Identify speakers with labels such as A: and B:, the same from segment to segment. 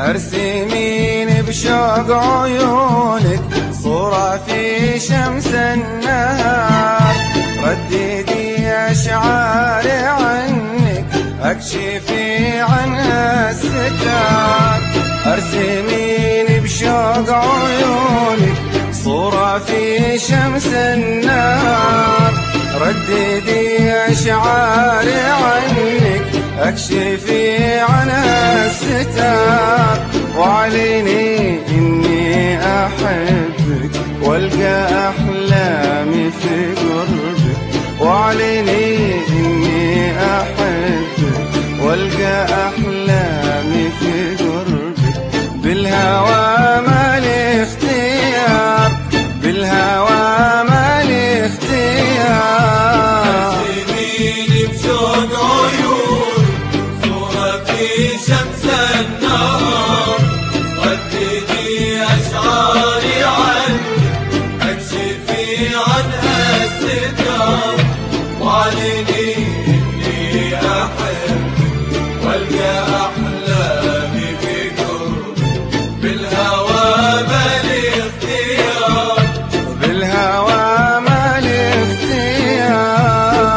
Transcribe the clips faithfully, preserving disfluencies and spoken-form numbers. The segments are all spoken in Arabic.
A: ارسميني بشوق عيونك صورة في شمس النهار، رددي أشعاري عنك أكشفي عنها الستار. ارسميني بشوق عيونك صورة في شمس النهار، رددي أشعاري عنك أكشفي عنها الستار. وعليني إني أحبك والقى أحلامي في قربك، وعليني إني أحبك والقى أحلامي في قربك. بالهوى مالي اختيار، بالهوى مالي اختيار.
B: ارسميني بشوق عيون صورة في شمس النهار، رددي أشعاري عنك أكشفي عنها الستار. وعليني إني أحبك والقى أحلامي في قربك، بالهوى مالي اختيار،
A: بالهوى مالي اختيار.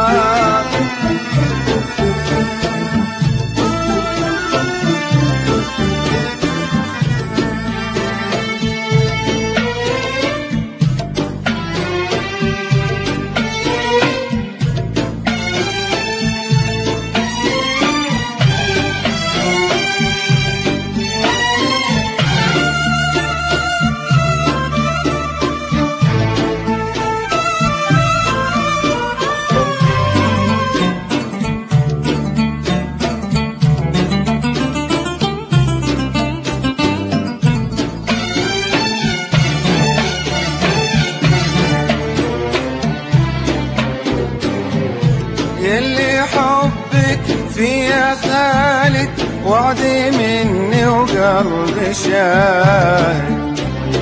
A: يلي حبك فيا خالد وعدي مني وقلبي شاهد،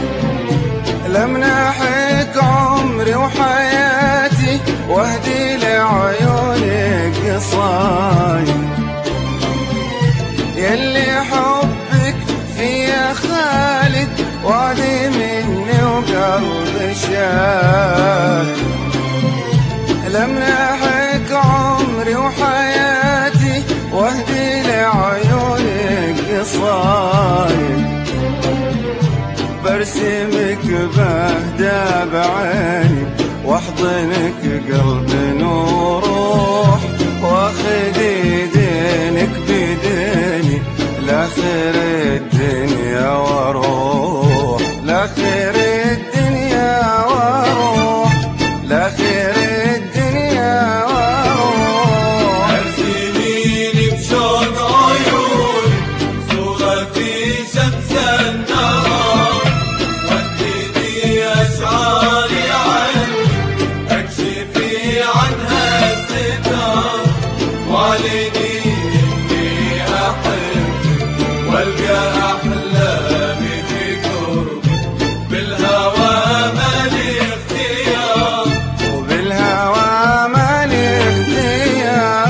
A: لمنحك عمري وحياتي واهدي لعيونك قصايد. يلي حبك فيا خالد وعدي مني وقلبي شاهد، لمنحك عمري وحياتي واهدي لعيونك قصايد. برسمك بهدى بعيني واحضنك قلبي وروح، واخذ ايدينك بيديني لاخر الدنيا واروح، لاخر الدنيا واروح، لاخر الدنيا واروح.
B: ارسميني بشوق عيون صورة في شمس النهار، رددي أشعاري عنك أكشفي عنها الستار. وعليني إني أحبك والقى أحلامي في قربك، بالهوى مالي اختيار،
A: وبالهوى مالي اختيار.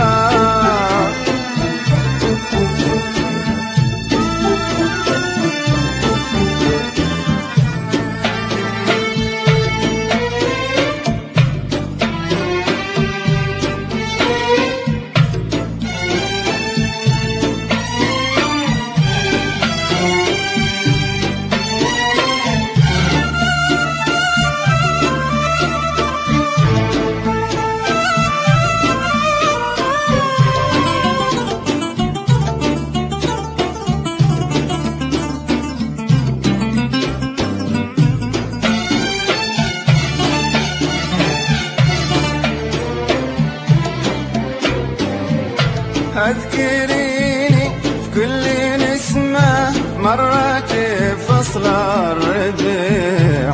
A: اذكريني في كل نسمة مرت فصل الربيع،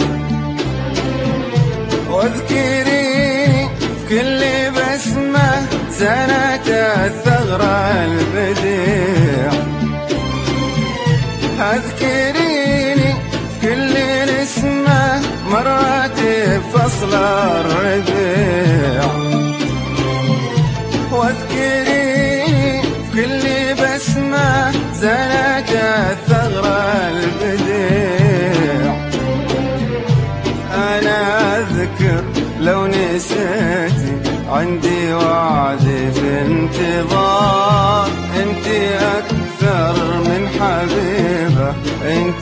A: واذكريني في كل بسمة سنة الثغر البديع. اذكريني في كل نسمة مرت فصل الربيع، واذكريني كل بسمة سنة الثغر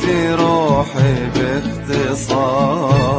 A: روحي باختصار.